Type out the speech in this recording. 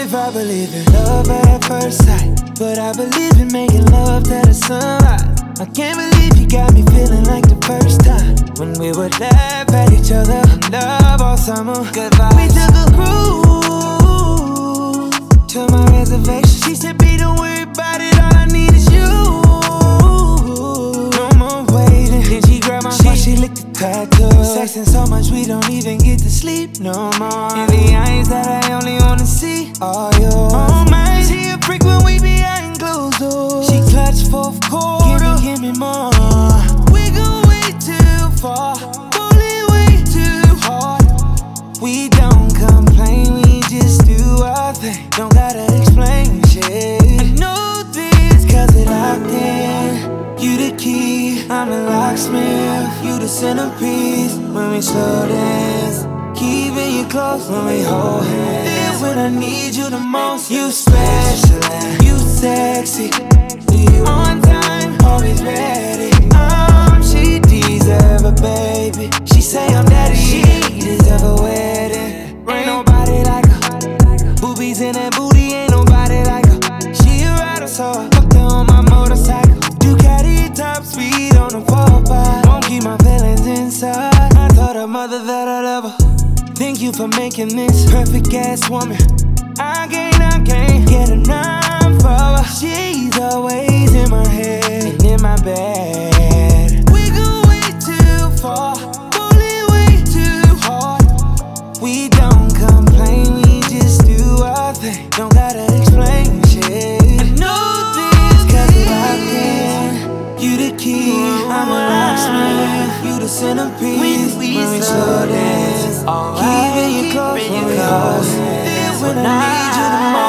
if I believe in love at first sight, but I believe in making love to the sunrise. I can't believe you got me feeling like the first time when we would laugh at each other and love all summer. Good vibes. We took a cruise to my reservation. She said, "B, don't worry about it. All I need is you. No more waiting." Then she grabbed my sheet. She licked the tattoo. Sexing so much we don't even get to sleep no more. In the eyes that I only wanna see are yours. Oh my, she a freak when we behind closed doors. She clutched fourth quarter. Give me more. We go way too far. Pulling way too hard. We don't complain, we just do our thing. Don't gotta explain shit. I know this cause it locked in. You the key, I'm the locksmith. You the centerpiece when we slow dance. Keeping you close when we hold hands. Then when I need you the most, you special and you sexy. You on time, always ready. She deserve a baby. She say I'm daddy, she deserve a wedding. Ain't nobody like her. Boobies in that booty, ain't nobody like her. She a rider, so I fucked her on my motorcycle. Ducati top speed on the 4x. Won't keep my feelings inside. I told her mother that I love her. Thank you for making this perfect ass woman. I can't get enough of her. She's always in my head and in my bed. We go way too far, pulling way too hard. We don't complain, we just do our thing. Don't gotta explain shit. I know this cause we locked in. You the key, I'm a locksmith. You the centerpiece when we slow dance. Keeping you close when we hold hands. When I need you the most.